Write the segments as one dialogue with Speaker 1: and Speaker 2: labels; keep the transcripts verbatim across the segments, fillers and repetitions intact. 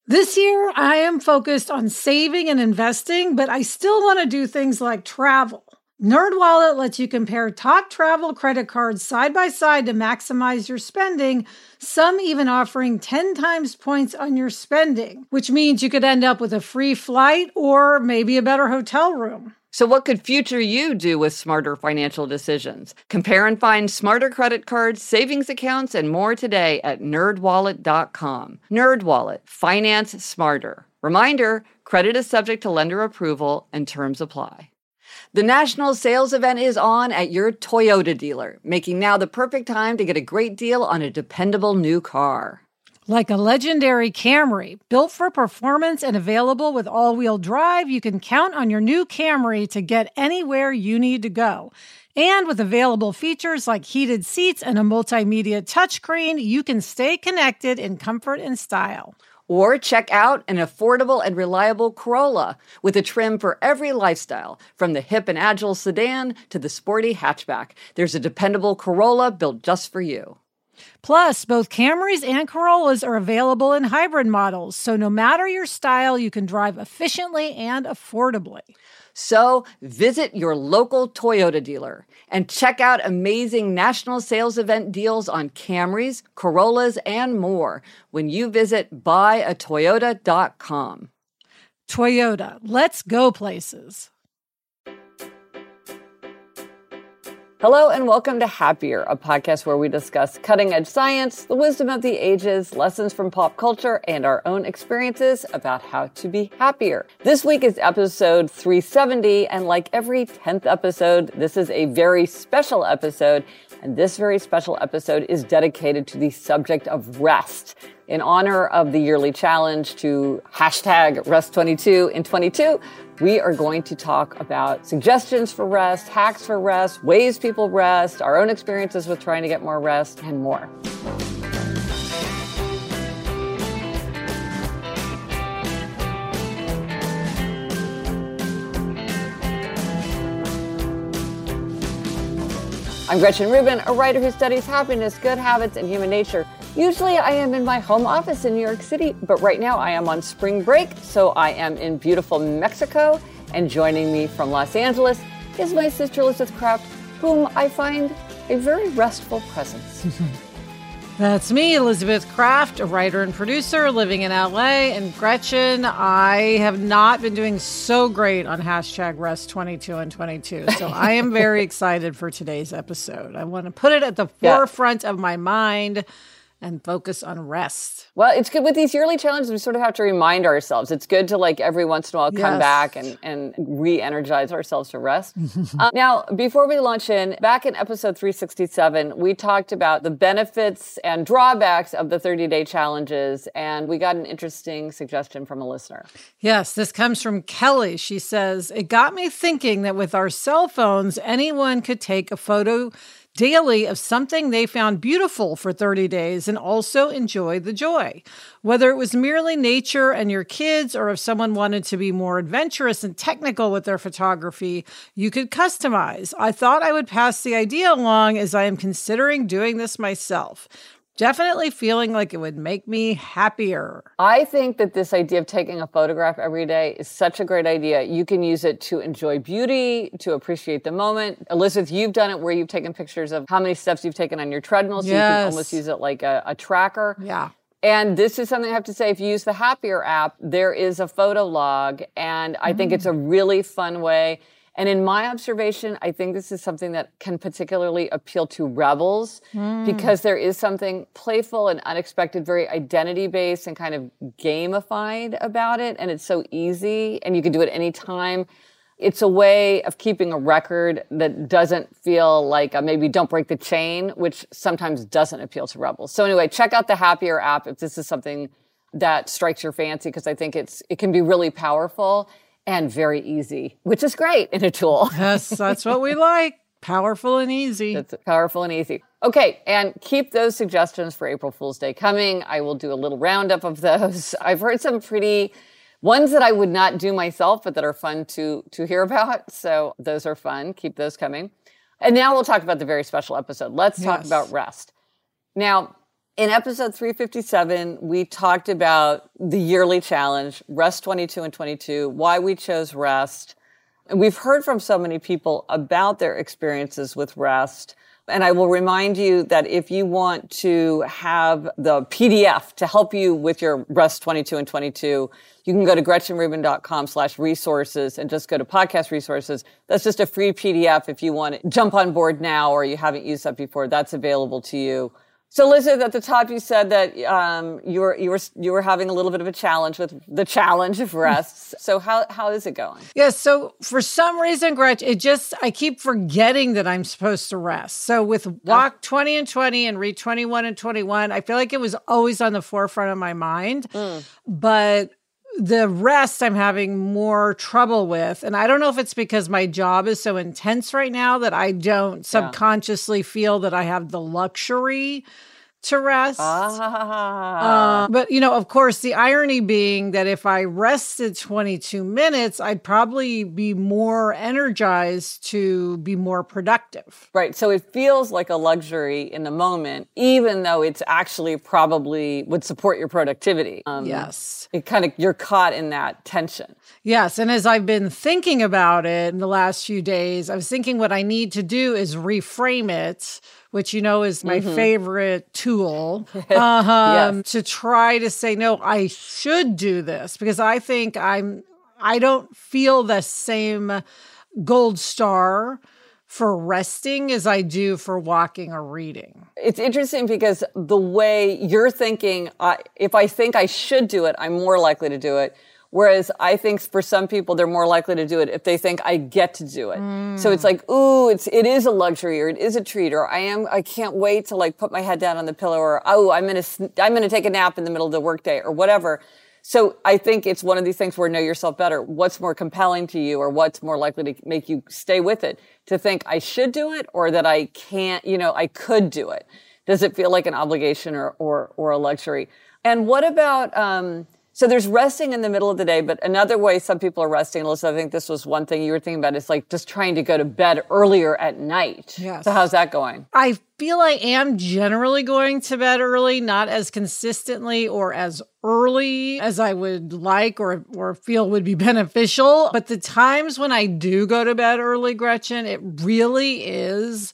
Speaker 1: This year, I am focused on saving and investing, but I still want to do things like travel. NerdWallet lets you compare top travel credit cards side by side to maximize your spending, some even offering ten times points on your spending, which means you could end up with a free flight or maybe a better hotel room.
Speaker 2: So what could future you do with smarter financial decisions? Compare and find smarter credit cards, savings accounts, and more today at nerd wallet dot com. NerdWallet. Finance smarter. Reminder, credit is subject to lender approval and terms apply. The national sales event is on at your Toyota dealer, making now the perfect time to get a great deal on a dependable new car.
Speaker 1: Like a legendary Camry, built for performance and available with all-wheel drive, you can count on your new Camry to get anywhere you need to go. And with available features like heated seats and a multimedia touchscreen, you can stay connected in comfort and style.
Speaker 2: Or check out an affordable and reliable Corolla with a trim for every lifestyle, from the hip and agile sedan to the sporty hatchback. There's a dependable Corolla built just for you.
Speaker 1: Plus, both Camrys and Corollas are available in hybrid models, so no matter your style, you can drive efficiently and affordably.
Speaker 2: So visit your local Toyota dealer and check out amazing national sales event deals on Camrys, Corollas, and more when you visit buy a toyota dot com.
Speaker 1: Toyota, let's go places.
Speaker 2: Hello and welcome to Happier, a podcast where we discuss cutting-edge science, the wisdom of the ages, lessons from pop culture, and our own experiences about how to be happier. This week is episode three seventy, and like every tenth episode, this is a very special episode, and this very special episode is dedicated to the subject of rest. In honor of the yearly challenge to hashtag rest twenty-two in twenty-two, we are going to talk about suggestions for rest, hacks for rest, ways people rest, our own experiences with trying to get more rest, and more. I'm Gretchen Rubin, a writer who studies happiness, good habits, and human nature. Usually I am in my home office in New York City, but right now I am on spring break, so I am in beautiful Mexico, and joining me from Los Angeles is my sister Elizabeth Craft, whom I find a very restful presence.
Speaker 1: That's me, Elizabeth Craft, a writer and producer living in L A. And Gretchen, I have not been doing so great on hashtag rest twenty-two and twenty-two. So I am very excited for today's episode. I want to put it at the yeah. forefront of my mind and focus on rest.
Speaker 2: Well, it's good with these yearly challenges. We sort of have to remind ourselves. It's good to, like, every once in a while come
Speaker 1: yes.
Speaker 2: back and, and re-energize ourselves to rest. uh, now, before we launch in, back in episode three sixty-seven, we talked about the benefits and drawbacks of the thirty-day challenges, and we got an interesting suggestion from a listener.
Speaker 1: Yes, this comes from Kelly. She says, it got me thinking that with our cell phones, anyone could take a photo daily of something they found beautiful for thirty days and also enjoy the joy. Whether it was merely nature and your kids, or if someone wanted to be more adventurous and technical with their photography, you could customize. I thought I would pass the idea along as I am considering doing this myself. Definitely feeling like it would make me happier.
Speaker 2: I think that this idea of taking a photograph every day is such a great idea. You can use it to enjoy beauty, to appreciate the moment. Elizabeth, you've done it where you've taken pictures of how many steps you've taken on your treadmill, so yes. you can almost use it like a, a tracker.
Speaker 1: Yeah.
Speaker 2: And this is something I have to say, if you use the Happier app, there is a photo log, and I mm. think it's a really fun way. And in my observation, I think this is something that can particularly appeal to rebels mm. because there is something playful and unexpected, very identity-based and kind of gamified about it. And it's so easy, and you can do it anytime. It's a way of keeping a record that doesn't feel like a maybe don't break the chain, which sometimes doesn't appeal to rebels. So anyway, check out the Happier app if this is something that strikes your fancy, because I think it's it can be really powerful and very easy, which is great in a tool.
Speaker 1: Yes, that's what we like. Powerful and easy.
Speaker 2: That's powerful and easy. Okay, and keep those suggestions for April Fool's Day coming. I will do a little roundup of those. I've heard some pretty ones that I would not do myself, but that are fun to, to hear about. So those are fun. Keep those coming. And now we'll talk about the very special episode. Let's talk
Speaker 1: yes.
Speaker 2: about rest. Now, In episode three fifty-seven, we talked about the yearly challenge, Rest twenty-two and twenty-two, why we chose rest. And we've heard from so many people about their experiences with rest. And I will remind you that if you want to have the P D F to help you with your Rest twenty-two and twenty-two, you can go to gretchenrubin.com slash resources and just go to podcast resources. That's just a free P D F if you want to jump on board now or you haven't used that before. That's available to you. So, Elizabeth, at the top, you said that um, you were you were you were having a little bit of a challenge with the challenge of rests. So, how how is it going?
Speaker 1: Yeah. So, for some reason, Gretch, it just I keep forgetting that I'm supposed to rest. So, with Walk oh. twenty and twenty and Read twenty-one and twenty-one, I feel like it was always on the forefront of my mind, mm. but the rest I'm having more trouble with. And I don't know if it's because my job is so intense right now that I don't subconsciously yeah. feel that I have the luxury to rest. Ah. Uh, but, you know, of course, the irony being that if I rested twenty-two minutes, I'd probably be more energized to be more productive.
Speaker 2: Right. So it feels like a luxury in the moment, even though it's actually probably would support your productivity.
Speaker 1: Um, yes.
Speaker 2: It kind of, you're caught in that tension.
Speaker 1: Yes. And as I've been thinking about it in the last few days, I was thinking what I need to do is reframe it, which, you know, is my mm-hmm. favorite tool, um, yes. to try to say, no, I should do this because I think I'm, I don't feel the same gold star for resting as I do for walking or reading.
Speaker 2: It's interesting because the way you're thinking, uh, if I think I should do it, I'm more likely to do it. Whereas I think for some people, they're more likely to do it if they think I get to do it. Mm. So it's like, ooh, it's, it is a luxury or it is a treat or I am, I can't wait to like put my head down on the pillow or, oh, I'm going to, I'm going to take a nap in the middle of the workday or whatever. So I think it's one of these things where know yourself better. What's more compelling to you or what's more likely to make you stay with it? To think I should do it or that I can't, you know, I could do it. Does it feel like an obligation or, or, or a luxury? And what about, um, so there's resting in the middle of the day, but another way some people are resting, Alyssa, I think this was one thing you were thinking about, is like just trying to go to bed earlier at night.
Speaker 1: Yes.
Speaker 2: So how's that going?
Speaker 1: I feel I am generally going to bed early, not as consistently or as early as I would like or, or feel would be beneficial. But the times when I do go to bed early, Gretchen, it really is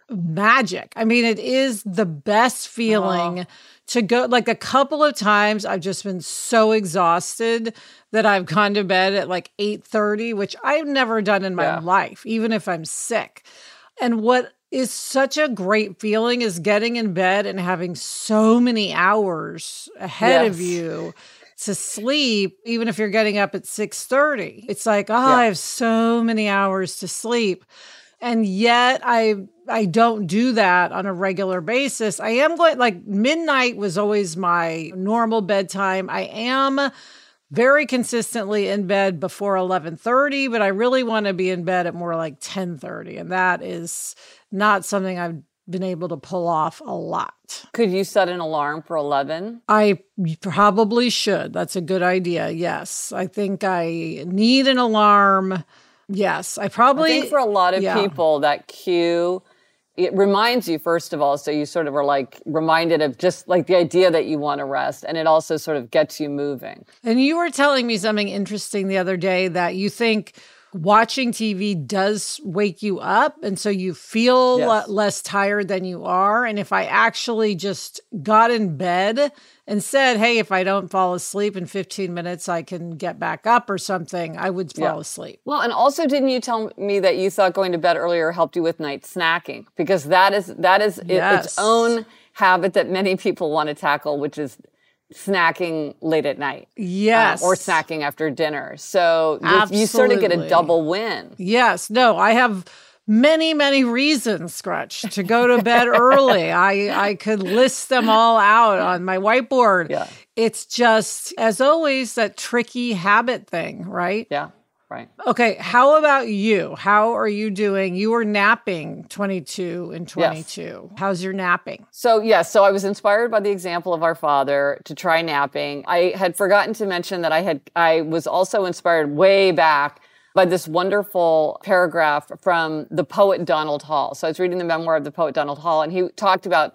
Speaker 1: magic. I mean, it is the best feeling oh. to go. Like a couple of times I've just been so exhausted that I've gone to bed at like eight thirty, which I've never done in my yeah. life, even if I'm sick. And what is such a great feeling is getting in bed and having so many hours ahead yes. of you to sleep, even if you're getting up at six thirty. It's like, oh, yeah. I have so many hours to sleep. And yet I I don't do that on a regular basis. I am going, like midnight was always my normal bedtime. I am very consistently in bed before eleven thirty, but I really want to be in bed at more like ten thirty. And that is not something I've been able to pull off a lot.
Speaker 2: Could you set an alarm for eleven?
Speaker 1: I probably should. That's a good idea. Yes. I think I need an alarm. Yes, I probably...
Speaker 2: I think for a lot of yeah. people, that cue, it reminds you, first of all, so you sort of are like reminded of just like the idea that you want to rest, and it also sort of gets you moving.
Speaker 1: And you were telling me something interesting the other day, that you think watching T V does wake you up, and so you feel yes. l- less tired than you are. And if I actually just got in bed and said, hey, if I don't fall asleep in fifteen minutes, I can get back up or something, I would fall
Speaker 2: yeah.
Speaker 1: asleep.
Speaker 2: Well, and also didn't you tell me that you thought going to bed earlier helped you with night snacking? Because that is that is
Speaker 1: yes.
Speaker 2: its own habit that many people want to tackle, which is snacking late at night.
Speaker 1: Yes.
Speaker 2: Um, or snacking after dinner. So you, you sort of get a double win.
Speaker 1: Yes. No, I have many, many reasons, Scratch, to go to bed early. I, I could list them all out on my whiteboard.
Speaker 2: Yeah.
Speaker 1: It's just, as always, that tricky habit thing, right?
Speaker 2: Yeah. Right.
Speaker 1: Okay, how about you? How are you doing? You were napping twenty-two and twenty-two. Yes. How's your napping?
Speaker 2: So, yes, so I was inspired by the example of our father to try napping. I had forgotten to mention that I had I was also inspired way back by this wonderful paragraph from the poet Donald Hall. So I was reading the memoir of the poet Donald Hall, and he talked about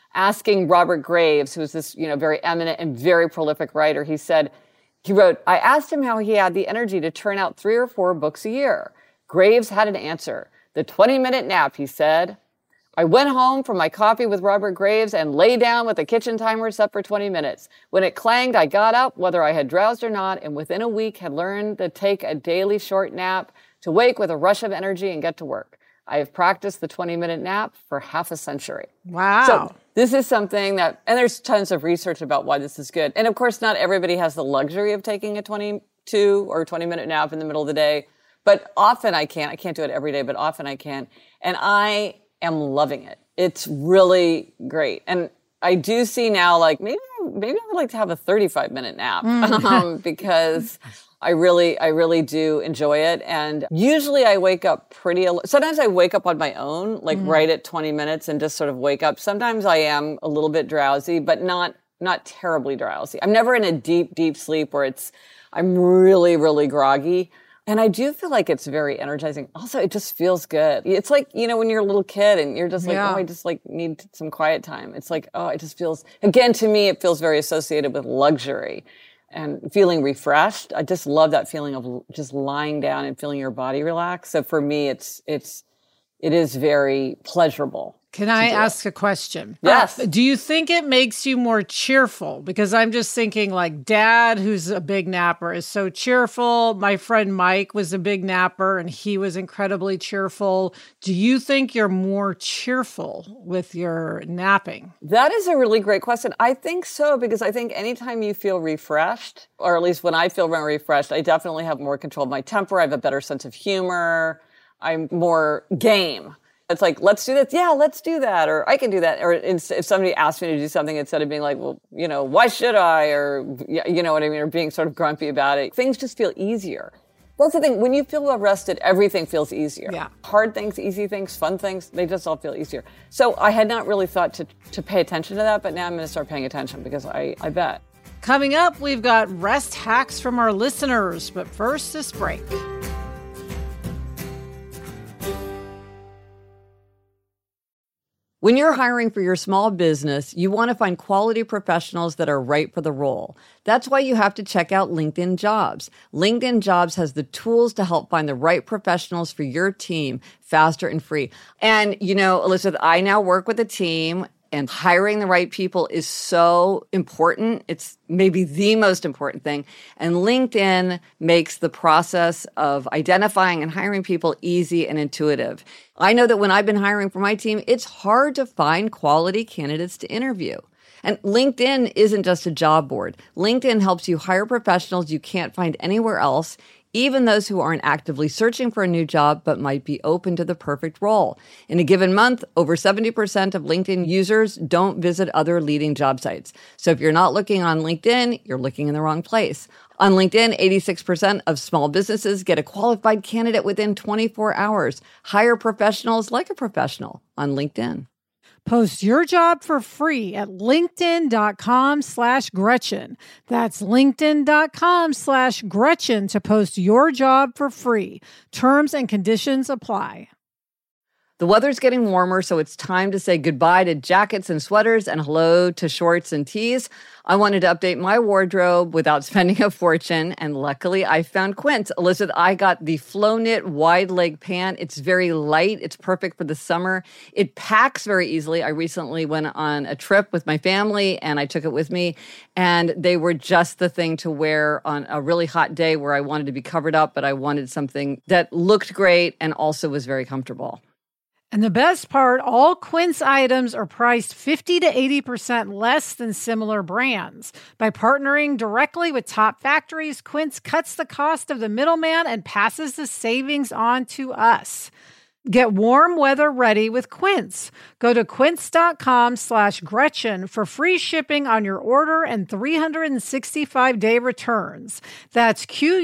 Speaker 2: asking Robert Graves, who was this, you know, very eminent and very prolific writer, he said, he wrote, I asked him how he had the energy to turn out three or four books a year. Graves had an answer. The twenty-minute nap, he said. I went home from my coffee with Robert Graves and lay down with the kitchen timer set for twenty minutes. When it clanged, I got up, whether I had drowsed or not, and within a week had learned to take a daily short nap, to wake with a rush of energy and get to work. I have practiced the twenty-minute nap for half a century.
Speaker 1: Wow.
Speaker 2: So this is something that, and there's tons of research about why this is good. And of course, not everybody has the luxury of taking a twenty-two or twenty-minute nap in the middle of the day. But often I can. I can't do it every day, but often I can. And I am loving it. It's really great. And I do see now, like, maybe, maybe I would like to have a thirty-five minute nap mm. um, because I really, I really do enjoy it. And usually I wake up pretty, al- sometimes I wake up on my own, like mm. right at twenty minutes and just sort of wake up. Sometimes I am a little bit drowsy, but not, not terribly drowsy. I'm never in a deep, deep sleep where it's, I'm really, really groggy. And I do feel like it's very energizing. Also, it just feels good. It's like, you know, when you're a little kid and you're just like, yeah. oh, I just like need some quiet time. It's like, oh, it just feels, again, to me, it feels very associated with luxury and feeling refreshed. I just love that feeling of just lying down and feeling your body relax. So for me, it's, it's, it is very pleasurable.
Speaker 1: Can I ask a question?
Speaker 2: Yes.
Speaker 1: Uh, do you think it makes you more cheerful? Because I'm just thinking, like, Dad, who's a big napper, is so cheerful. My friend Mike was a big napper, and he was incredibly cheerful. Do you think you're more cheerful with your napping?
Speaker 2: That is a really great question. I think so, because I think anytime you feel refreshed, or at least when I feel very refreshed, I definitely have more control of my temper. I have a better sense of humor. I'm more game. It's like, let's do this. Yeah, let's do that. Or I can do that. Or if somebody asked me to do something, instead of being like, well, you know, why should I? Or, you know what I mean? Or being sort of grumpy about it. Things just feel easier. That's the thing. When you feel well rested, everything feels easier.
Speaker 1: Yeah.
Speaker 2: Hard things, easy things, fun things, they just all feel easier. So I had not really thought to, to pay attention to that, but now I'm going to start paying attention because I, I bet.
Speaker 1: Coming up, we've got rest hacks from our listeners. But first, this break.
Speaker 3: When you're hiring for your small business, you want to find quality professionals that are right for the role. That's why you have to check out LinkedIn Jobs. LinkedIn Jobs has the tools to help find the right professionals for your team faster and free. And, you know, Elizabeth, I now work with a team, and hiring the right people is so important. It's maybe the most important thing. And LinkedIn makes the process of identifying and hiring people easy and intuitive. I know that when I've been hiring for my team, it's hard to find quality candidates to interview. And LinkedIn isn't just a job board. LinkedIn helps you hire professionals you can't find anywhere else, even those who aren't actively searching for a new job but might be open to the perfect role. In a given month, over seventy percent of LinkedIn users don't visit other leading job sites. So if you're not looking on LinkedIn, you're looking in the wrong place. On LinkedIn, eighty-six percent of small businesses get a qualified candidate within twenty-four hours. Hire professionals like a professional on LinkedIn.
Speaker 1: Post your job for free at linkedin.com slash Gretchen. That's linkedin.com slash Gretchen to post your job for free. Terms and conditions apply.
Speaker 3: The weather's getting warmer, so it's time to say goodbye to jackets and sweaters and hello to shorts and tees. I wanted to update my wardrobe without spending a fortune, and luckily I found Quince. Elizabeth, I got the Flow Knit wide leg pant. It's very light. It's perfect for the summer. It packs very easily. I recently went on a trip with my family, and I took it with me, and they were just the thing to wear on a really hot day where I wanted to be covered up, but I wanted something that looked great and also was very comfortable.
Speaker 1: And the best part, all Quince items are priced fifty to eighty percent less than similar brands. By partnering directly with top factories, Quince cuts the cost of the middleman and passes the savings on to us. Get warm weather ready with Quince. Go to quince.com slash Gretchen for free shipping on your order and three hundred sixty-five day returns. That's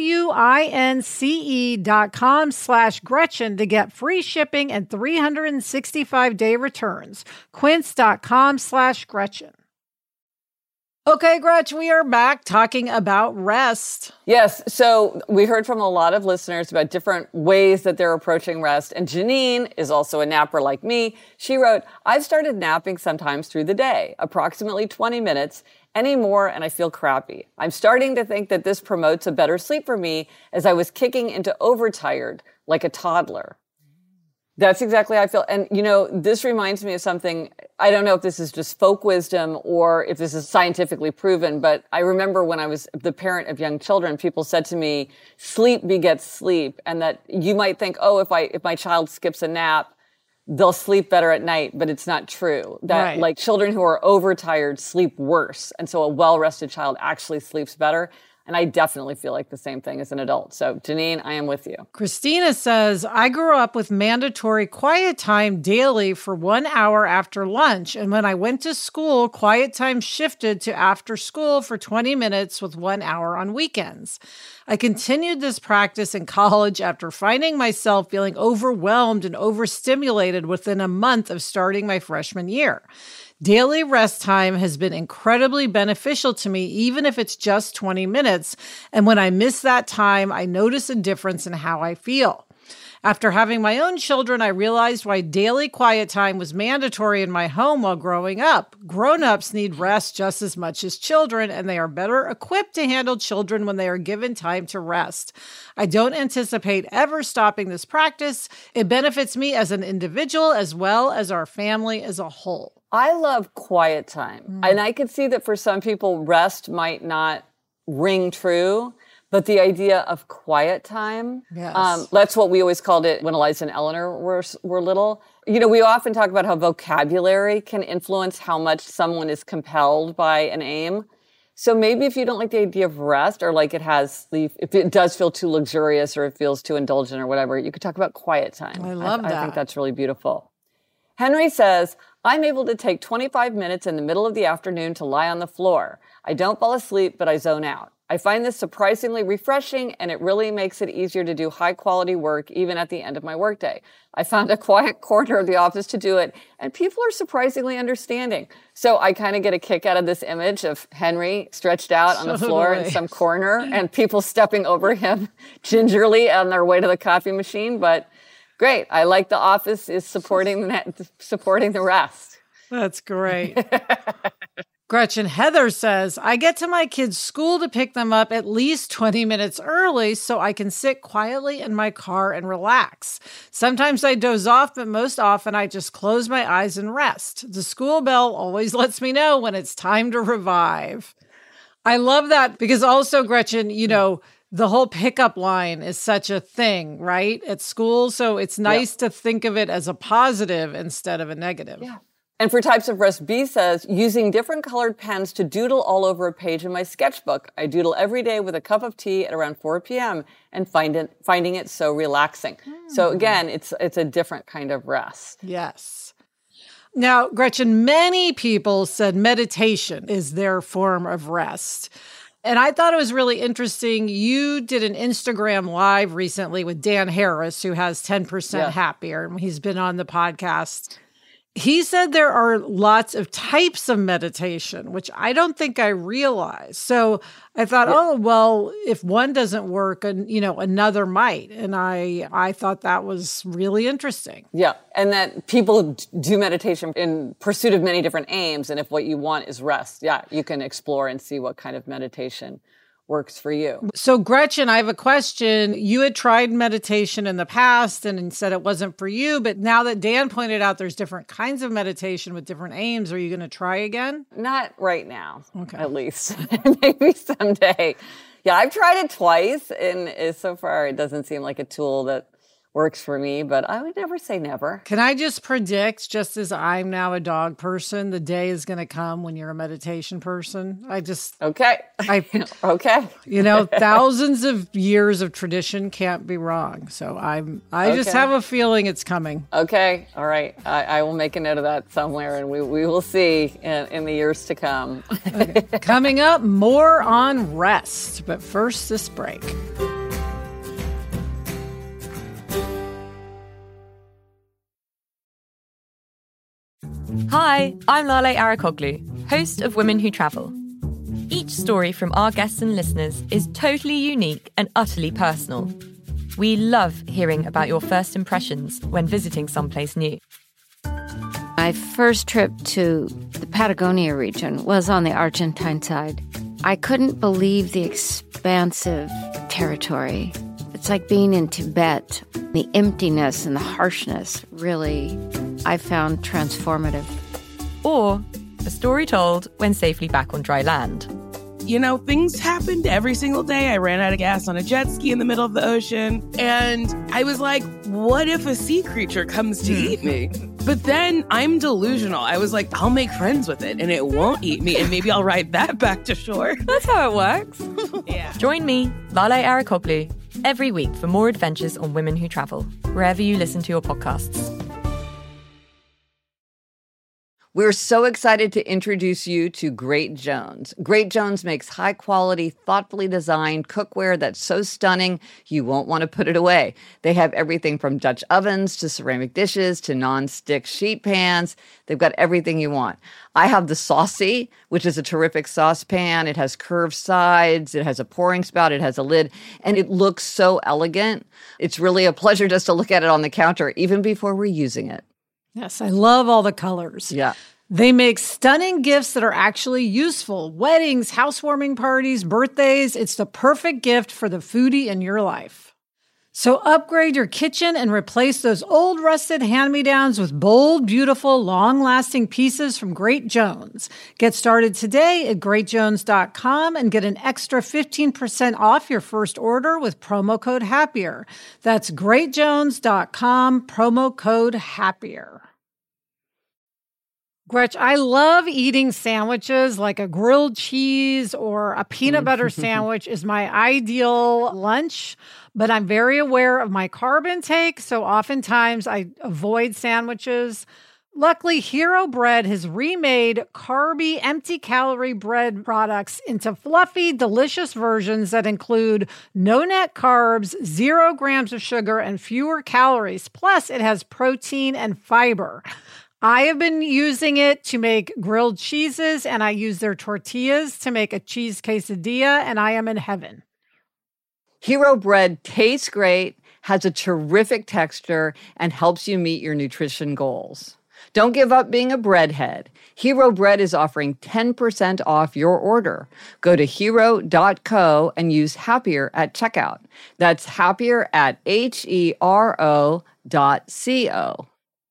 Speaker 1: Q-U-I-N-C-E dot com slash Gretchen to get free shipping and three hundred sixty-five day returns. Quince.com slash Gretchen. Okay, Gretch, we are back talking about rest.
Speaker 2: Yes. So we heard from a lot of listeners about different ways that they're approaching rest. And Janine is also a napper like me. She wrote, I've started napping sometimes through the day, approximately twenty minutes, any more, and I feel crappy. I'm starting to think that this promotes a better sleep for me as I was kicking into overtired like a toddler. That's exactly how I feel. And, you know, this reminds me of something. I don't know if this is just folk wisdom or if this is scientifically proven, but I remember when I was the parent of young children, people said to me, sleep begets sleep. And that you might think, oh, if I, if my child skips a nap, they'll sleep better at night, but it's not true. That
Speaker 1: right.
Speaker 2: Like children who are overtired sleep worse. And so a well-rested child actually sleeps better. And I definitely feel like the same thing as an adult. So, Janine, I am with you.
Speaker 1: Christina says, I grew up with mandatory quiet time daily for one hour after lunch. And when I went to school, quiet time shifted to after school for twenty minutes with one hour on weekends. I continued this practice in college after finding myself feeling overwhelmed and overstimulated within a month of starting my freshman year. Daily rest time has been incredibly beneficial to me, even if it's just twenty minutes. And when I miss that time, I notice a difference in how I feel. After having my own children, I realized why daily quiet time was mandatory in my home while growing up. Grown-ups need rest just as much as children, and they are better equipped to handle children when they are given time to rest. I don't anticipate ever stopping this practice. It benefits me as an individual as well as our family as a whole.
Speaker 2: I love quiet time. Mm. And I could see that for some people, rest might not ring true. But the idea of quiet time,
Speaker 1: yes.
Speaker 2: um, that's what we always called it when Eliza and Eleanor were, were little. You know, we often talk about how vocabulary can influence how much someone is compelled by an aim. So maybe if you don't like the idea of rest or like it has, the, if it does feel too luxurious or it feels too indulgent or whatever, you could talk about quiet time.
Speaker 1: I love
Speaker 2: I,
Speaker 1: that.
Speaker 2: I think that's really beautiful. Henry says, I'm able to take twenty-five minutes in the middle of the afternoon to lie on the floor. I don't fall asleep, but I zone out. I find this surprisingly refreshing, and it really makes it easier to do high-quality work even at the end of my workday. I found a quiet corner of the office to do it, and people are surprisingly understanding. So I kind of get a kick out of this image of Henry stretched out on the floor in some corner and people stepping over him gingerly on their way to the coffee machine. But great. I like the office is supporting the, supporting the rest.
Speaker 1: That's great. Gretchen Heather says, I get to my kids' school to pick them up at least twenty minutes early so I can sit quietly in my car and relax. Sometimes I doze off, but most often I just close my eyes and rest. The school bell always lets me know when it's time to revive. I love that because also, Gretchen, you know, the whole pickup line is such a thing, right, at school. So it's nice yep. to think of it as a positive instead of a negative.
Speaker 2: Yeah. And for types of rest, B says, using different colored pens to doodle all over a page in my sketchbook. I doodle every day with a cup of tea at around four p.m. and find it, finding it so relaxing. Mm. So again, it's it's a different kind of rest.
Speaker 1: Yes. Now, Gretchen, many people said meditation is their form of rest. And I thought it was really interesting. You did an Instagram Live recently with Dan Harris, who has ten percent yeah. Happier. He's been on the podcast. He said there are lots of types of meditation, which I don't think I realized. So I thought, yeah. oh, well, if one doesn't work, and you know, another might. And I I thought that was really interesting.
Speaker 2: Yeah. And that people do meditation in pursuit of many different aims. And if what you want is rest, yeah, you can explore and see what kind of meditation works for you.
Speaker 1: So Gretchen, I have a question. You had tried meditation in the past and said it wasn't for you, but now that Dan pointed out there's different kinds of meditation with different aims, are you going to try again?
Speaker 2: Not right now,
Speaker 1: okay.
Speaker 2: At least. Maybe someday. Yeah, I've tried it twice, and so far it doesn't seem like a tool that works for me, but I would never say never.
Speaker 1: Can I just predict, just as I'm now a dog person, the day is going to come when you're a meditation person? I just...
Speaker 2: Okay.
Speaker 1: I,
Speaker 2: okay.
Speaker 1: You know, thousands of years of tradition can't be wrong. So I'm, I okay. just have a feeling it's coming.
Speaker 2: Okay. All right. I, I will make a note of that somewhere, and we, we will see in, in the years to come.
Speaker 1: Okay. Coming up, more on rest. But first, this break.
Speaker 4: Hi, I'm Lale Arakoglu, host of Women Who Travel. Each story from our guests and listeners is totally unique and utterly personal. We love hearing about your first impressions when visiting someplace new.
Speaker 5: My first trip to the Patagonia region was on the Argentine side. I couldn't believe the expansive territory. It's like being in Tibet. The emptiness and the harshness really, I found transformative.
Speaker 4: Or a story told when safely back on dry land.
Speaker 6: You know, things happened every single day. I ran out of gas on a jet ski in the middle of the ocean. And I was like, what if a sea creature comes to eat me? But then I'm delusional. I was like, I'll make friends with it and it won't eat me. And maybe I'll ride that back to shore.
Speaker 4: That's how it works.
Speaker 6: Yeah.
Speaker 4: Join me, Lale Arikoglu, every week for more adventures on women who travel, wherever you listen to your podcasts.
Speaker 3: We're so excited to introduce you to Great Jones. Great Jones makes high-quality, thoughtfully designed cookware that's so stunning you won't want to put it away. They have everything from Dutch ovens to ceramic dishes to non-stick sheet pans. They've got everything you want. I have the Saucy, which is a terrific saucepan. It has curved sides. It has a pouring spout. It has a lid. And it looks so elegant. It's really a pleasure just to look at it on the counter, even before we're using it.
Speaker 1: Yes, I love all the colors.
Speaker 3: Yeah.
Speaker 1: They make stunning gifts that are actually useful. Weddings, housewarming parties, birthdays. It's the perfect gift for the foodie in your life. So upgrade your kitchen and replace those old rusted hand-me-downs with bold, beautiful, long-lasting pieces from Great Jones. Get started today at great jones dot com and get an extra fifteen percent off your first order with promo code HAPPIER. That's great jones dot com, promo code HAPPIER. Gretch, I love eating sandwiches, like a grilled cheese or a peanut butter sandwich is my ideal lunch, but I'm very aware of my carb intake, so oftentimes I avoid sandwiches. Luckily, Hero Bread has remade carby, empty-calorie bread products into fluffy, delicious versions that include no net carbs, zero grams of sugar, and fewer calories. Plus, it has protein and fiber. I have been using it to make grilled cheeses, and I use their tortillas to make a cheese quesadilla, and I am in heaven.
Speaker 3: Hero Bread tastes great, has a terrific texture, and helps you meet your nutrition goals. Don't give up being a breadhead. Hero Bread is offering ten percent off your order. Go to hero dot co and use HAPPIER at checkout. That's HAPPIER at H E R O dot C O.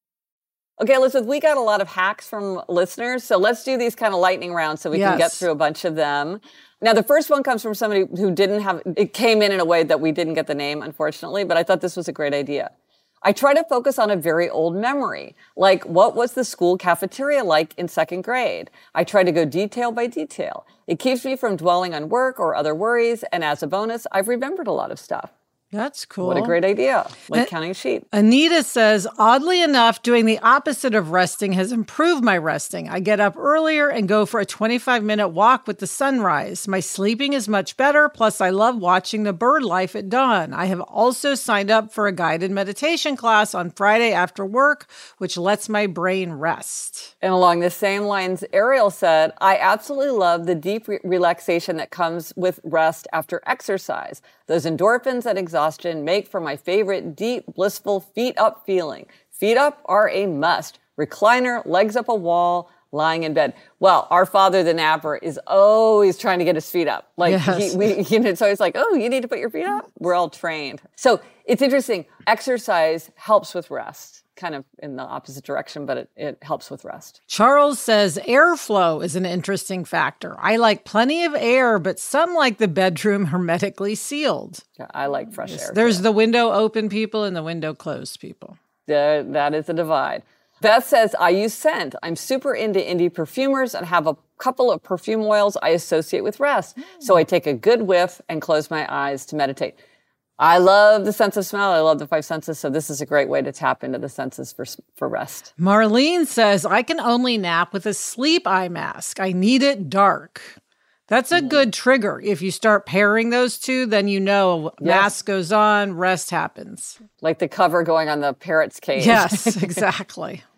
Speaker 2: Okay, Elizabeth, we got a lot of hacks from listeners, so let's do these kind of lightning rounds so we
Speaker 1: Yes.
Speaker 2: can get through a bunch of them. Now, the first one comes from somebody who didn't have, it came in in a way that we didn't get the name, unfortunately, but I thought this was a great idea. I try to focus on a very old memory, like what was the school cafeteria like in second grade? I try to go detail by detail. It keeps me from dwelling on work or other worries, and as a bonus, I've remembered a lot of stuff.
Speaker 1: That's cool.
Speaker 2: What a great idea, like
Speaker 1: Uh,
Speaker 2: counting sheep.
Speaker 1: Anita says, oddly enough, doing the opposite of resting has improved my resting. I get up earlier and go for a twenty-five minute walk with the sunrise. My sleeping is much better. Plus, I love watching the bird life at dawn. I have also signed up for a guided meditation class on Friday after work, which lets my brain rest.
Speaker 2: And along the same lines, Ariel said, I absolutely love the deep re- relaxation that comes with rest after exercise. Those endorphins and exhaustion make for my favorite deep, blissful feet up feeling. Feet up are a must. Recliner, legs up a wall, lying in bed. Well, our father, the napper, is always trying to get his feet up. Like,
Speaker 1: Yes.
Speaker 2: he, we, you know, it's always like, oh, you need to put your feet up? We're all trained. So it's interesting. Exercise helps with rest. Kind of in the opposite direction, but it, it helps with rest.
Speaker 1: Charles says airflow is an interesting factor. I like plenty of air, but some like the bedroom hermetically sealed.
Speaker 2: Yeah, I like fresh air.
Speaker 1: There's
Speaker 2: too.
Speaker 1: the window open people and the window closed people.
Speaker 2: There, that is a divide. Beth says, I use scent. I'm super into indie perfumers and have a couple of perfume oils I associate with rest. So I take a good whiff and close my eyes to meditate. I love the sense of smell. I love the five senses. So this is a great way to tap into the senses for for rest.
Speaker 1: Marlene says, I can only nap with a sleep eye mask. I need it dark. That's a good trigger. If you start pairing those two, then you know
Speaker 2: Yes.
Speaker 1: mask goes on, rest happens.
Speaker 2: Like the cover going on the parrot's cage.
Speaker 1: Yes, exactly.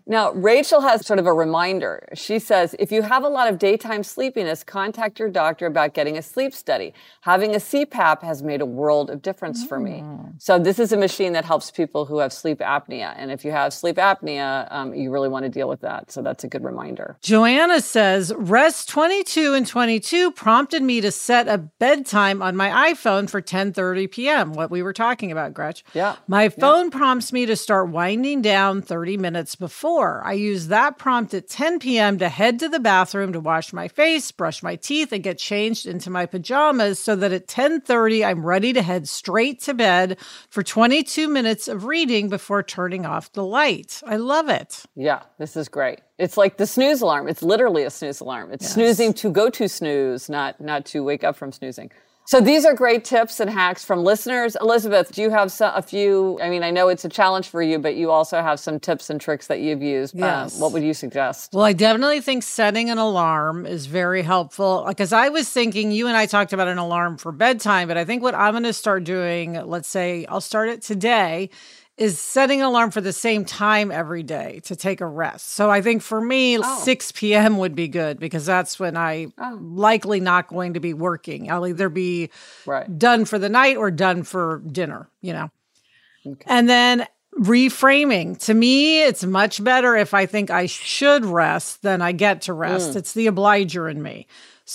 Speaker 2: Now, Rachel has sort of a reminder. She says, if you have a lot of daytime sleepiness, contact your doctor about getting a sleep study. Having a C PAP has made a world of difference mm. for me. So this is a machine that helps people who have sleep apnea. And if you have sleep apnea, um, you really want to deal with that. So that's a good reminder.
Speaker 1: Joanna says, Rest twenty-two and twenty-two prompted me to set a bedtime on my iPhone for ten thirty p.m., what we were talking about, Gretch.
Speaker 2: Yeah.
Speaker 1: My phone
Speaker 2: yeah.
Speaker 1: prompts me to start winding down thirty minutes before. I use that prompt at ten p.m. to head to the bathroom to wash my face, brush my teeth, and get changed into my pajamas so that at ten thirty, I'm ready to head straight to bed for twenty-two minutes of reading before turning off the light. I love it.
Speaker 2: Yeah, this is great. It's like the snooze alarm. It's literally a snooze alarm. It's yes. snoozing to go to snooze, not, not to wake up from snoozing. So these are great tips and hacks from listeners. Elizabeth, do you have some, a few? I mean, I know it's a challenge for you, but you also have some tips and tricks that you've used.
Speaker 1: Yes.
Speaker 2: Um, what would you suggest?
Speaker 1: Well, I definitely think setting an alarm is very helpful. Because I was thinking, you and I talked about an alarm for bedtime, but I think what I'm going to start doing, let's say I'll start it today, is setting an alarm for the same time every day to take a rest. So I think for me, oh. six p.m. would be good because that's when I'm oh. likely not going to be working. I'll either be right. done for the night or done for dinner, you know. Okay. And then reframing. To me, it's much better if I think I should rest than I get to rest. Mm. It's the obliger in me.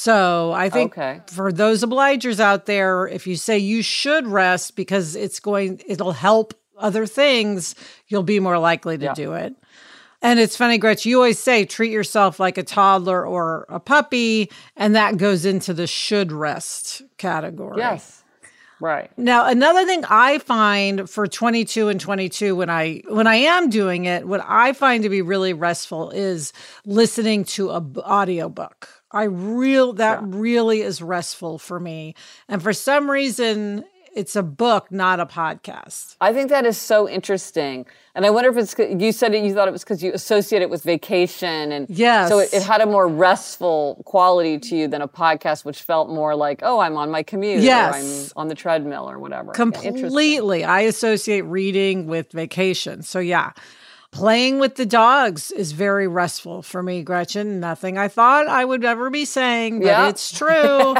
Speaker 1: So I think okay. for those obligers out there, if you say you should rest because it's going, it'll help other things, you'll be more likely to yeah. do it. And it's funny, Gretch, you always say treat yourself like a toddler or a puppy, and that goes into the should rest category.
Speaker 2: Yes. Right.
Speaker 1: Now, another thing I find for twenty-two and twenty-two when I when I am doing it, what I find to be really restful is listening to a b- audiobook. I real that yeah. really is restful for me. And for some reason, it's a book, not a podcast.
Speaker 2: I think that is so interesting. And I wonder if it's, you said it, you thought it was because you associate it with vacation. And
Speaker 1: yes.
Speaker 2: so it, it had a more restful quality to you than a podcast, which felt more like, oh, I'm on my commute
Speaker 1: yes.
Speaker 2: or I'm on the treadmill or whatever.
Speaker 1: Completely. Yeah, I associate reading with vacation. So yeah, playing with the dogs is very restful for me, Gretchen. Nothing I thought I would ever be saying, but yep. it's true.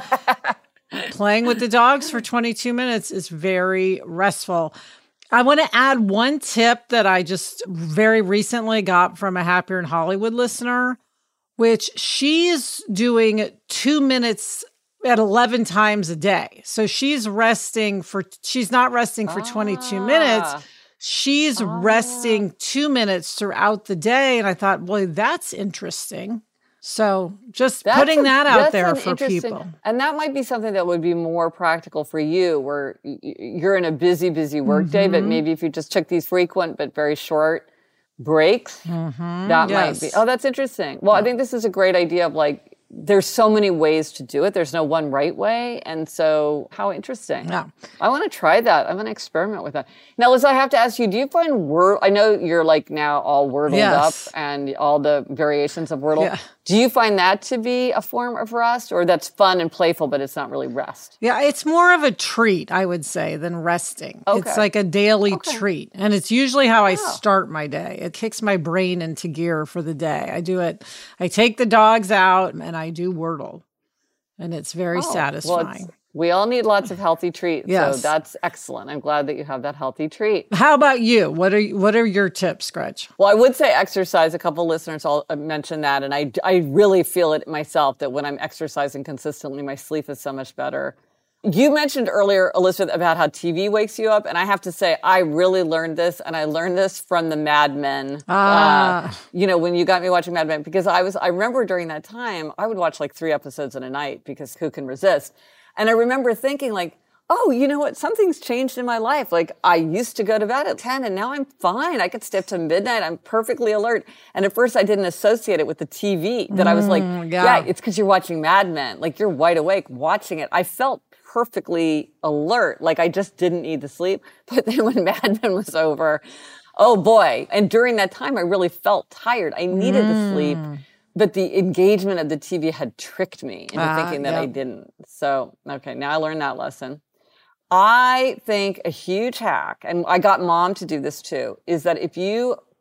Speaker 1: Playing with the dogs for twenty-two minutes is very restful. I want to add one tip that I just very recently got from a Happier in Hollywood listener, which she's doing two minutes at eleven times a day. So she's resting for, she's not resting for twenty-two ah. minutes. She's ah. resting two minutes throughout the day. And I thought, well, that's interesting. So just that's putting a, that out there for people.
Speaker 2: And that might be something that would be more practical for you where you're in a busy, busy work mm-hmm. day, but maybe if you just took these frequent but very short breaks, mm-hmm. that yes. might be, oh, that's interesting. Well, I think this is a great idea of like, there's so many ways to do it. There's no one right way. And so how interesting.
Speaker 1: Yeah.
Speaker 2: I want to try that. I want to experiment with that. Now, Liz, I have to ask you, do you find Wordle, I know you're like now all Wordled
Speaker 1: yes.
Speaker 2: up and all the variations of Wordle.
Speaker 1: Yeah.
Speaker 2: Do you find that to be a form of rest or that's fun and playful, but it's not really rest?
Speaker 1: Yeah, it's more of a treat, I would say, than resting. Okay. It's like a daily okay. treat. And it's usually how I oh. start my day. It kicks my brain into gear for the day. I do it. I take the dogs out and I do Wordle. And it's very oh, satisfying.
Speaker 2: Well, it's, we all need lots of healthy treats.
Speaker 1: Yes.
Speaker 2: So that's excellent. I'm glad that you have that healthy treat.
Speaker 1: How about you? What are what are your tips, Gretch?
Speaker 2: Well, I would say exercise. A couple listeners all mentioned that. And I, I really feel it myself that when I'm exercising consistently, my sleep is so much better. You mentioned earlier, Elizabeth, about how T V wakes you up. And I have to say, I really learned this. And I learned this from the Mad Men.
Speaker 1: Ah.
Speaker 2: Uh, you know, when you got me watching Mad Men. Because I was, I remember during that time, I would watch like three episodes in a night because who can resist? And I remember thinking like, oh, you know what? Something's changed in my life. Like I used to go to bed at ten and now I'm fine. I could stay up to midnight. I'm perfectly alert. And at first I didn't associate it with the T V that mm, I was like, yeah, yeah it's because you're watching Mad Men. Like you're wide awake watching it. I felt perfectly alert. Like I just didn't need to sleep. But then when Mad Men was over, oh boy. And during that time, I really felt tired. I needed mm. the sleep. But the engagement of the T V had tricked me into uh, thinking that yep. I didn't. So, okay, now I learned that lesson. I think a huge hack, and I got Mom to do this too, is that if you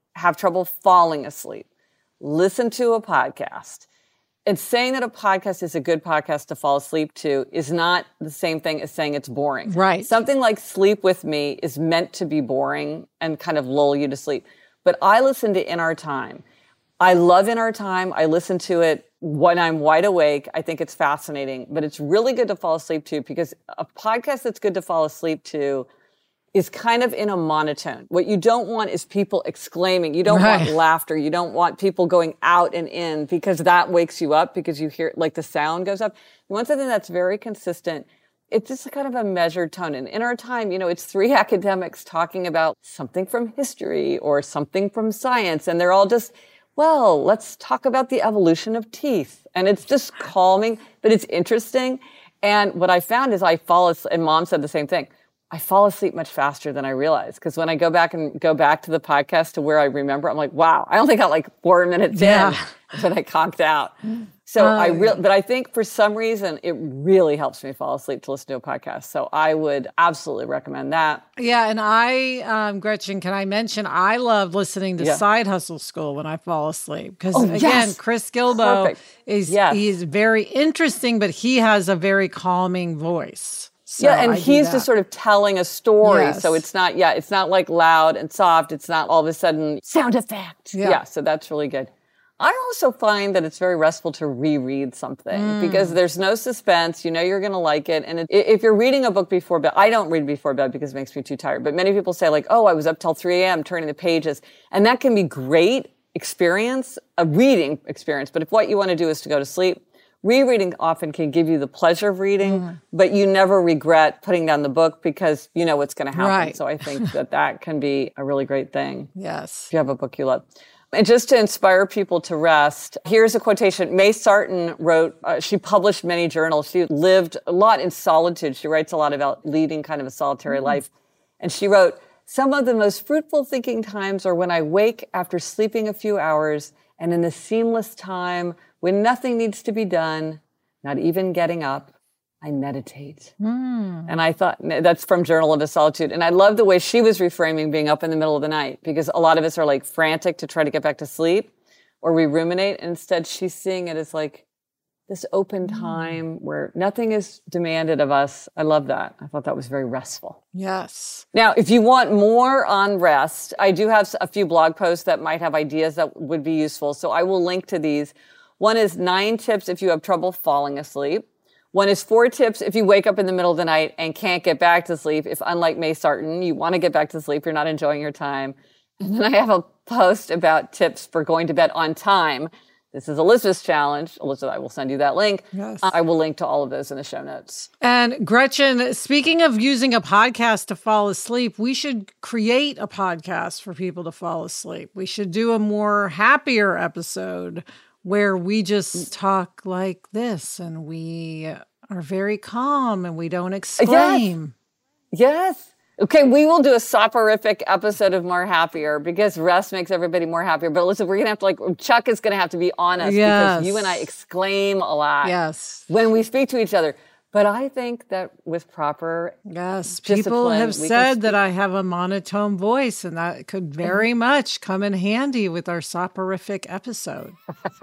Speaker 2: have trouble falling asleep, listen to a podcast. And saying that a podcast is a good podcast to fall asleep to is not the same thing as saying it's boring.
Speaker 1: Right.
Speaker 2: Something like Sleep With Me is meant to be boring and kind of lull you to sleep. But I listen to In Our Time. I love In Our Time. I listen to it when I'm wide awake. I think it's fascinating. But it's really good to fall asleep to, because a podcast that's good to fall asleep to is kind of in a monotone. What you don't want is people exclaiming. You don't
Speaker 1: right.
Speaker 2: want laughter. You don't want people going out and in, because that wakes you up, because you hear, like, the sound goes up. You want something that's very consistent. It's just kind of a measured tone. And In Our Time, you know, it's three academics talking about something from history or something from science. And they're all just, well, let's talk about the evolution of teeth. And it's just calming, but it's interesting. And what I found is I fall asleep, and Mom said the same thing. I fall asleep much faster than I realize. Because when I go back and go back to the podcast to where I remember, I'm like, wow, I only got like four minutes
Speaker 1: yeah.
Speaker 2: in, but I conked out. So
Speaker 1: uh,
Speaker 2: I really, but I think for some reason, it really helps me fall asleep to listen to a podcast. So I would absolutely recommend that.
Speaker 1: Yeah. And I, um, Gretchen, can I mention, I love listening to
Speaker 2: Yeah.
Speaker 1: Side Hustle School when I fall asleep. Because
Speaker 2: Oh,
Speaker 1: again,
Speaker 2: yes.
Speaker 1: Chris Gilbo
Speaker 2: Perfect.
Speaker 1: is,
Speaker 2: Yes.
Speaker 1: he's very interesting, but he has a very calming voice. So
Speaker 2: yeah, and
Speaker 1: I do
Speaker 2: he's
Speaker 1: that.
Speaker 2: just sort of telling a story.
Speaker 1: Yes.
Speaker 2: So it's not, yeah, it's not like loud and soft. It's not all of a sudden sound effect.
Speaker 1: Yeah.
Speaker 2: Yeah, so that's really good. I also find that it's very restful to reread something mm. because there's no suspense. You know you're going to like it. And it, if you're reading a book before bed, I don't read before bed because it makes me too tired. But many people say like, oh, I was up till three a.m. turning the pages. And that can be great experience, a reading experience. But if what you want to do is to go to sleep, rereading often can give you the pleasure of reading, mm. but you never regret putting down the book because you know what's going to happen.
Speaker 1: Right.
Speaker 2: So I think that that can be a really great thing.
Speaker 1: Yes.
Speaker 2: If you have a book you love. And just to inspire people to rest, here's a quotation. May Sarton wrote, uh, she published many journals. She lived a lot in solitude. She writes a lot about leading kind of a solitary mm. life. And she wrote, some of the most fruitful thinking times are when I wake after sleeping a few hours and in the seamless time when nothing needs to be done, not even getting up, I meditate. Mm. And I thought, that's from Journal of a Solitude. And I love the way she was reframing being up in the middle of the night, because a lot of us are like frantic to try to get back to sleep, or we ruminate. And instead, she's seeing it as like this open time mm. where nothing is demanded of us. I love that. I thought that was very restful.
Speaker 1: Yes.
Speaker 2: Now, if you want more on rest, I do have a few blog posts that might have ideas that would be useful. So I will link to these. One is nine tips if you have trouble falling asleep. One is four tips if you wake up in the middle of the night and can't get back to sleep. If, unlike May Sarton, you want to get back to sleep, you're not enjoying your time. And then I have a post about tips for going to bed on time. This is Elizabeth's challenge. Elizabeth, I will send you that link.
Speaker 1: Yes.
Speaker 2: Uh, I will link to all of those in the show notes.
Speaker 1: And Gretchen, speaking of using a podcast to fall asleep, we should create a podcast for people to fall asleep. We should do a more happier episode where we just talk like this and we are very calm and we don't exclaim.
Speaker 2: Yes. Yes. Okay, we will do a soporific episode of More Happier because rest makes everybody more happier. But listen, we're going to have to, like, Chuck is going to have to be honest
Speaker 1: yes.
Speaker 2: because you and I exclaim a lot
Speaker 1: yes.
Speaker 2: when we speak to each other. But I think that with proper
Speaker 1: Yes, people have said that I have a monotone voice, and that could very much come in handy with our soporific episode.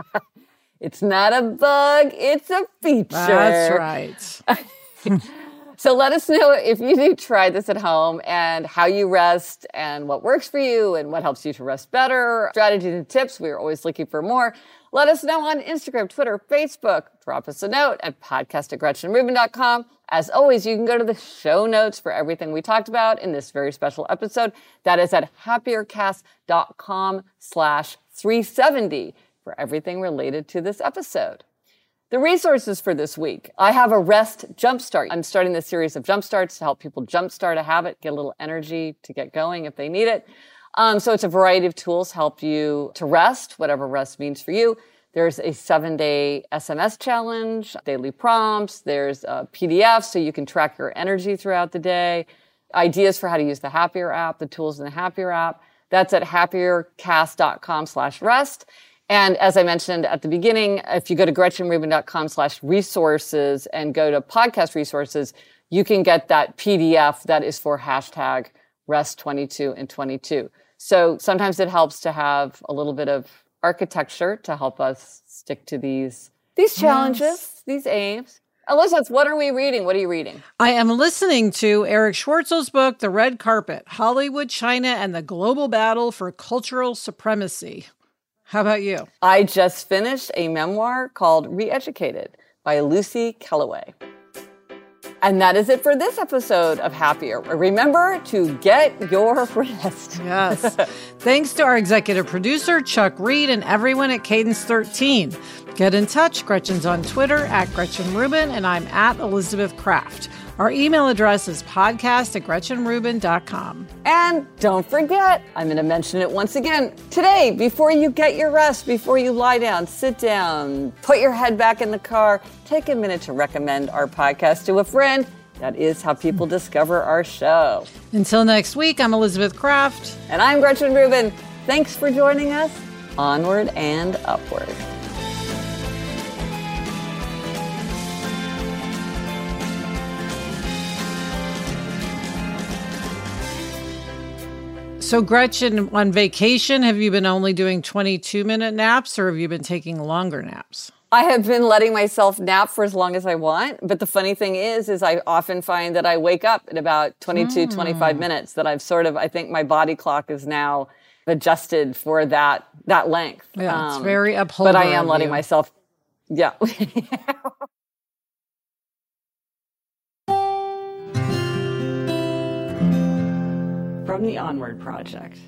Speaker 2: It's not a bug, it's a feature.
Speaker 1: That's right.
Speaker 2: So let us know if you do try this at home and how you rest and what works for you and what helps you to rest better. Strategies and tips, we're always looking for more. Let us know on Instagram, Twitter, Facebook. Drop us a note at podcast at gretchen rubin dot com. As always, you can go to the show notes for everything we talked about in this very special episode. That is at happiercast.com slash 370 for everything related to this episode. The resources for this week. I have a rest jumpstart. I'm starting this series of jumpstarts to help people jumpstart a habit, get a little energy to get going if they need it. Um, so it's a variety of tools help you to rest, whatever rest means for you. There's a seven-day S M S challenge, daily prompts. There's a P D F so you can track your energy throughout the day. Ideas for how to use the Happier app, the tools in the Happier app. That's at happiercast.com slash rest. And as I mentioned at the beginning, if you go to gretchenrubin.com slash resources and go to podcast resources, you can get that P D F that is for hashtag rest twenty-two and twenty-two. So sometimes it helps to have a little bit of architecture to help us stick to these, these challenges, yes. these aims. Elizabeth, what are we reading? What are you reading?
Speaker 1: I am listening to Eric Schwartzel's book, The Red Carpet, Hollywood, China, and the Global Battle for Cultural Supremacy. How about you?
Speaker 2: I just finished a memoir called Reeducated by Lucy Kellaway. And that is it for this episode of Happier. Remember to get your rest.
Speaker 1: Yes. Thanks to our executive producer, Chuck Reed, and everyone at Cadence thirteen. Get in touch. Gretchen's on Twitter at Gretchen Rubin, and I'm at Elizabeth Kraft. Our email address is podcast at gretchen rubin dot com.
Speaker 2: And don't forget, I'm going to mention it once again. Today, before you get your rest, before you lie down, sit down, put your head back in the car, take a minute to recommend our podcast to a friend. That is how people discover our show.
Speaker 1: Until next week, I'm Elizabeth Kraft.
Speaker 2: And I'm Gretchen Rubin. Thanks for joining us. Onward and upward.
Speaker 1: So, Gretchen, on vacation, have you been only doing twenty-two minute naps, or have you been taking longer naps?
Speaker 2: I have been letting myself nap for as long as I want. But the funny thing is, is I often find that I wake up in about twenty-two, mm. twenty-five minutes, that I've sort of, I think my body clock is now adjusted for that, that length.
Speaker 1: Yeah,
Speaker 2: um,
Speaker 1: it's very upholder.
Speaker 2: But I am letting you. myself, yeah.
Speaker 3: From the Onward Project.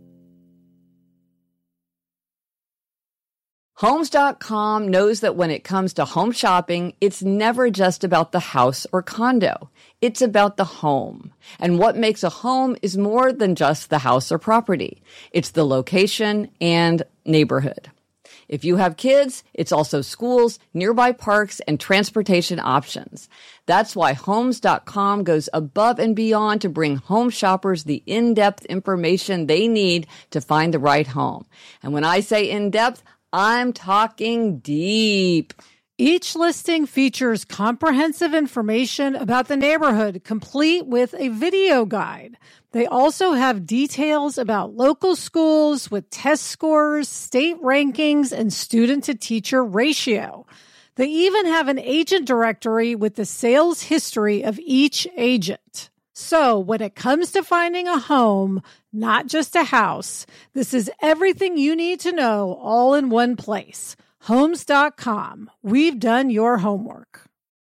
Speaker 3: Homes dot com knows that when it comes to home shopping, it's never just about the house or condo. It's about the home. And what makes a home is more than just the house or property. It's the location and neighborhood. If you have kids, it's also schools, nearby parks, and transportation options. That's why Homes dot com goes above and beyond to bring home shoppers the in-depth information they need to find the right home. And when I say in-depth, I'm talking deep.
Speaker 1: Each listing features comprehensive information about the neighborhood, complete with a video guide. They also have details about local schools with test scores, state rankings, and student-to-teacher ratio. They even have an agent directory with the sales history of each agent. So when it comes to finding a home, not just a house, this is everything you need to know all in one place. Homes dot com. We've done your homework.